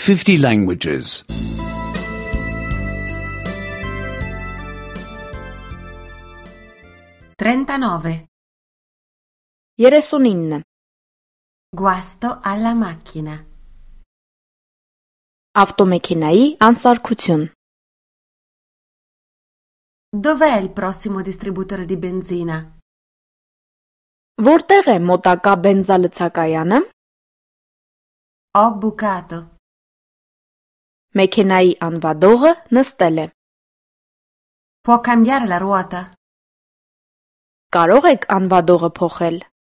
50 languages. 39. 39. Guasto alla macchina. Ավտոմեքենայի անսարքություն. Dov'è il prossimo distributore di benzina? Որտեղ է մոտակա բենզալցակայանը? Ho bucato. Մեքենայի անվադողը նստել է. Può cambiare la ruota? Կարող եք անվադողը փոխել?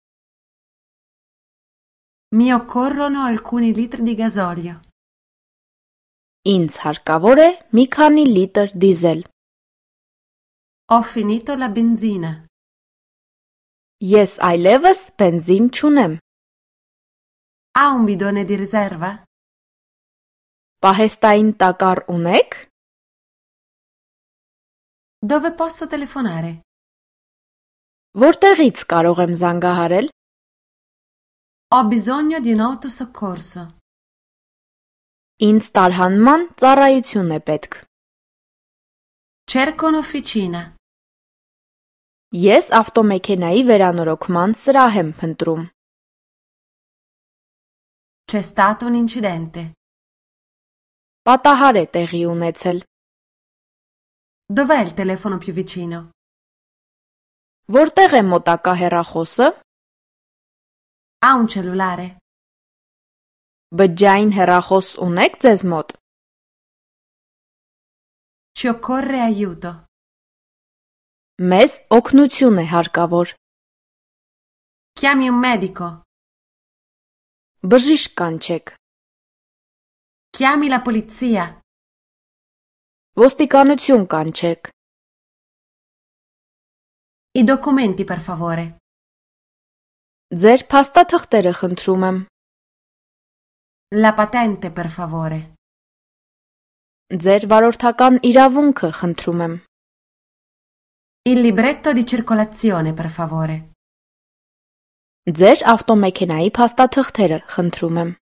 Mi occorrono alcuni litri di gasolio. Ինձ հարկավոր է մի քանի լիտր դիզել. Ho finito la benzina. Ես այլևս բենզին չունեմ. Ha un bidone di riserva? Պահեստային տակառ ունեք? Dove posso telefonare? Որտեղից կարող եմ զանգահարել? Ho bisogno di un autosoccorso. Ինձ տարհանման ծառայություն է պետք. Cerco un'officina. Ես ավտոմեքենայի վերանորոգման սրահ եմ փնտրում. C'è stato un incidente. Պատահար է տեղի ունեցել. Dov'è il telefono più vicino? Որտեղ է մոտակա հեռախոսը? Ha un cellulare? Բջջային հեռախոս ունեք ձեզ մոտ? Ci occorre aiuto. Մեզ օգնություն է հարկավոր. Chiami un medico. Բժիշկ կանչեք. Chiami la polizia. Ոստիկանություն կանչեք. I documenti, per favore. Ձեր փաստաթղթերը խնդրում եմ. La patente, per favore. Ձեր վարորդական իրավունքը խնդրում եմ. Il libretto di circolazione, per favore. Ձեր ավտոմեքենայի փաստաթղթերը խնդրում եմ.